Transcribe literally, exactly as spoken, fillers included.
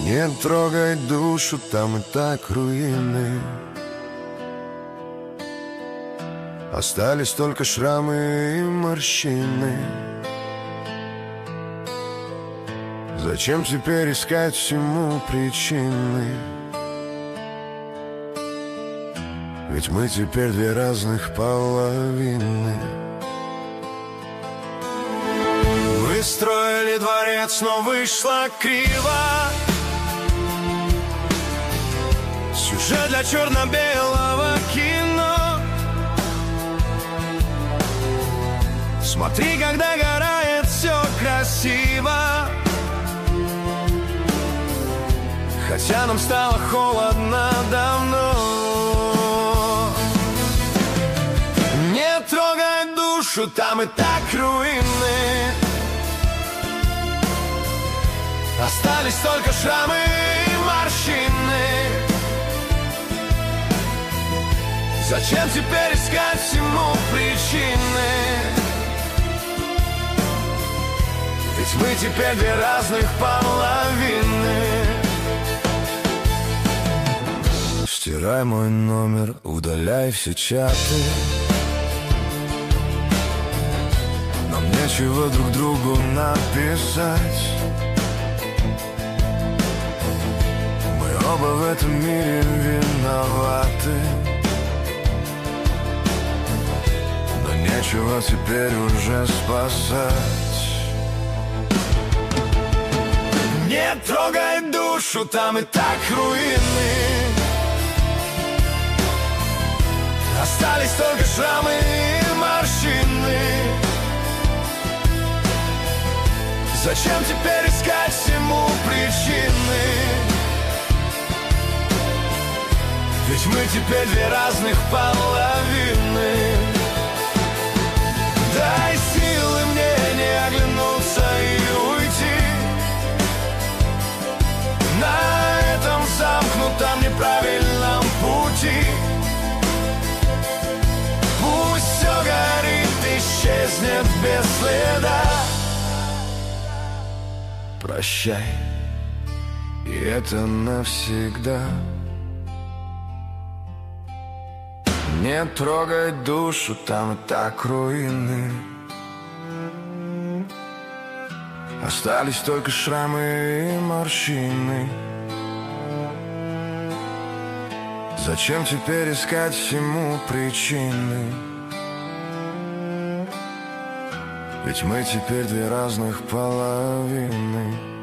Не трогай душу, там и так руины. Остались только шрамы и морщины. Зачем теперь искать всему причины? Ведь мы теперь две разных половины. Выстроили дворец, но вышло криво. Сюжет для черно-белого кино. Смотри, как догорает все красиво. Хотя нам стало холодно давно. Не трогай душу, там и так руины. Остались только шрамы и морщины. Зачем теперь искать всему причины? Ведь мы теперь две разных половины. Стирай мой номер, удаляй все чаты. Нам нечего друг другу написать. Мы оба в этом мире виноваты. Но нечего теперь уже спасать. Не трогай душу, там и так руины. Остались только шрамы и морщины. Зачем теперь искать всему причины? Ведь мы теперь две разных половины. Дай силы мне не оглянуться и уйти. На этом замкнутом неправильном пути. Пусть все горит, исчезнет без следа. Прощай, и это навсегда. Не трогай душу, там и так руины. Остались только шрамы и морщины. Зачем теперь искать всему причины? Ведь мы теперь две разных половины.